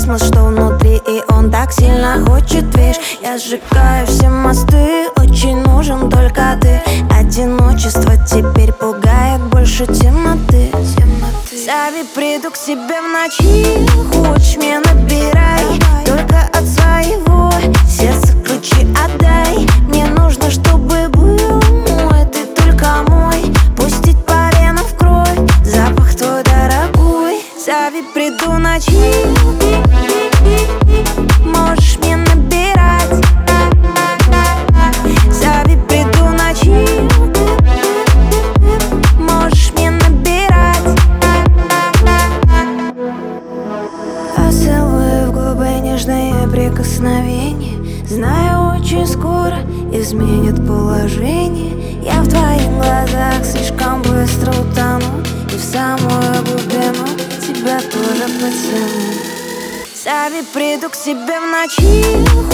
космос, что внутри, и он так сильно хочет, видишь. Я сжигаю все мосты, очень нужен только ты. Одиночество теперь пугает больше темноты. Зови, приду к себе в ночи, хочешь меня набирай. Только от своего сердца ключи отдай. Мне нужно, чтобы был мой, ты только мой. Пустить по венам в кровь, запах твой дорогой. Зови, приду в ночи, можешь меня набирать. Зови, приду в ночи, можешь меня набирать. Поцелуй в губы, нежные прикосновения. Знаю, очень скоро изменит положение. Я в твоих глазах слишком быстро утону, и в самую глубину тебя тоже потяну. Зови, приду к себе в ночи,